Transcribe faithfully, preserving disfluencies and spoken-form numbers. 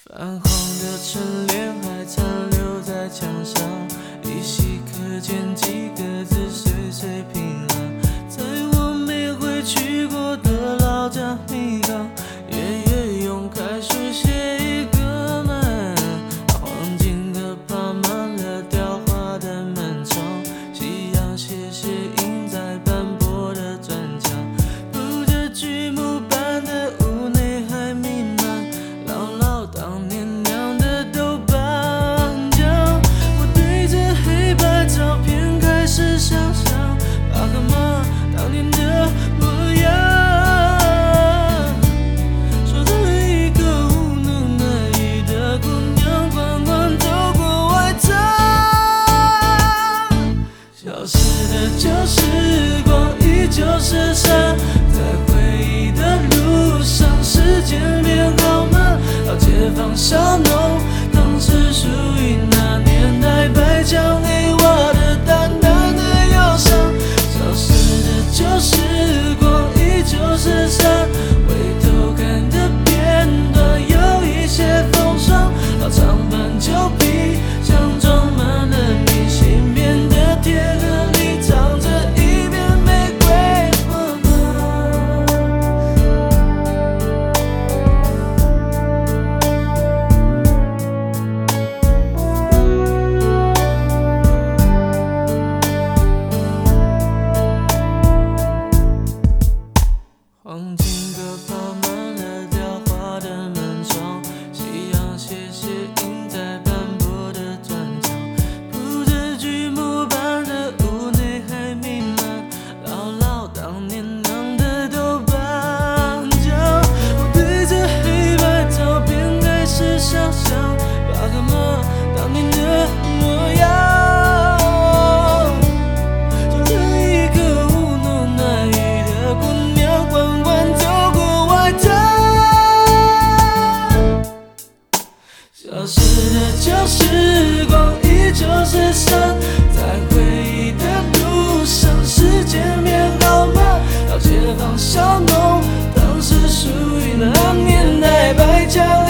泛黄的春联还残留在墙上，依稀可见几个字：岁岁平安。在我没回去过的老家米缸，爷爷用楷书写一个门，黄金的爬满了雕花的门窗，夕阳斜斜映在斑驳的砖墙，铺着锯木板的屋内还弥漫姥姥当年酿的豆瓣酱。我对着黑白照片开始想象爸和妈当年的模样，说着一个无能难依的姑娘缓缓走过外滩。消失的旧时光依旧是山，在回忆的路上，时间变好慢。老街坊小农，当时属于那年代，白墙黑瓦的淡淡的忧伤。消失的旧时光依旧是山，回头看的片段有一些风霜。老长板旧皮箱装满了明信片的铁盒里藏着一片玫瑰花瓣。黄金阁爬满了雕花的门窗，夕阳斜斜映在斑驳的砖墙，铺着锯木板的屋内还弥漫姥姥当年酿的豆瓣酱。我对着黑白照片开始想象爸和妈当年的模样，说着一个无能难依的姑娘缓缓走过外滩。消失的旧时光依旧是山，在回忆的路上，时间变好慢。老街坊小农，当时属于那年代，白墙